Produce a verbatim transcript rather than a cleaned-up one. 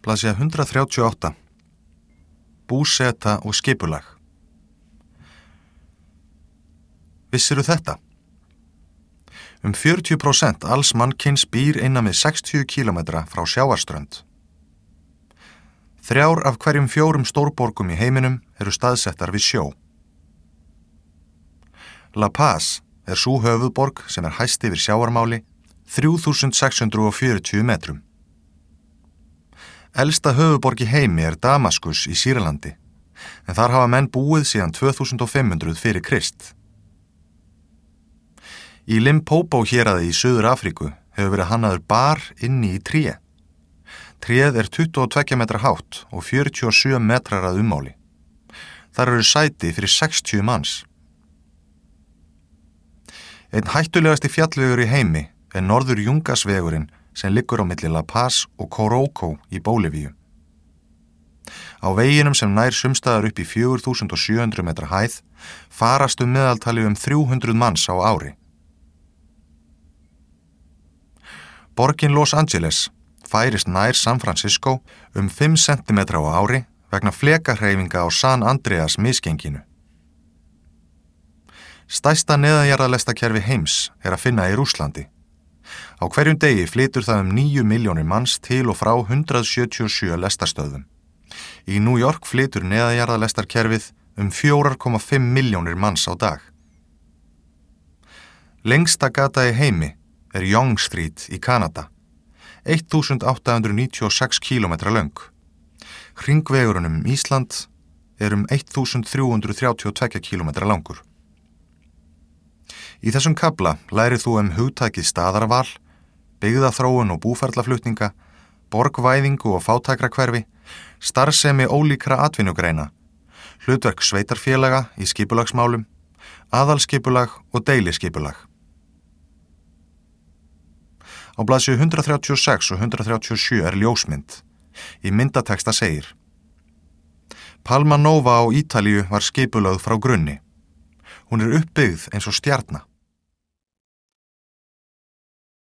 Blaðsíða hundrað þrjátíu og átta. Búseta og skipulag. Vissiru þetta? Um fjörutíu prósent alls mannkyns býr innan við sextíu kílómetra frá sjávarströnd. Þrjár af hverjum fjórum stórborgum í heiminum eru staðsettar við sjó. La Paz er sú höfuðborg sem er hæst yfir sjávarmáli, þrjú þúsund sex hundruð fjörutíu metrum. Elsta höfuðborg í heimi er Damaskus í Sýrlandi, en þar hafa menn búið síðan tvö þúsund fimm hundruð fyrir Krist. Í Limpopo héraði í Suður Afríku hefur verið hannaður bar inni í tré. Tréð er tuttugu og tveggja metra hátt og fjörutíu og sjö metrar að ummáli. Þar eru sæti fyrir sextíu manns. Einn hættulegasti fjallvegur í heimi er Norður Jungasvegurinn sem liggur á milli La Paz og Coroco í Bólivíu. Á veginum sem nær sumstaðar upp í fjögur þúsund sjö hundruð metra hæð farast um meðaltali um þrjú hundruð manns á ári. Borgin Los Angeles færist nær San Francisco um fimm sentimetra á ári vegna flekahreyfinga á San Andreas misgenginu. Stærsta neðanjarðarlestakerfi heims er að finna í Rússlandi. Á hverjum degi flytur það um níu milljónir manns til og frá hundrað sjötíu og sjö lestarstöðvum. Í New York flytur neðanjarðarlestarkerfið um fjögur komma fimm milljónir manns á dag. Lengsta gata í heimi er Yonge Street í Kanada, átján hundruð níutíu og sex kílómetra löng. Hringvegurinn um Ísland er um þrettán hundruð þrjátíu og tveggja kílómetra langur. Í þessum kafla lærið þú um hugtakið staðarval, byggðaþróun og búferlaflutninga, borgvæðingu og fátækrakverfi, starfsemi ólíkra atvinnugreina, hlutverk sveitarfélaga í skipulagsmálum, aðalskipulag og deiliskipulag. Á blaðsíðu hundrað þrjátíu og sex og hundrað þrjátíu og sjö er ljósmynd. Í myndateksta segir: Palma Nova á Ítalíu var skipulögð frá grunni. Hún er uppbyggð eins og stjarna.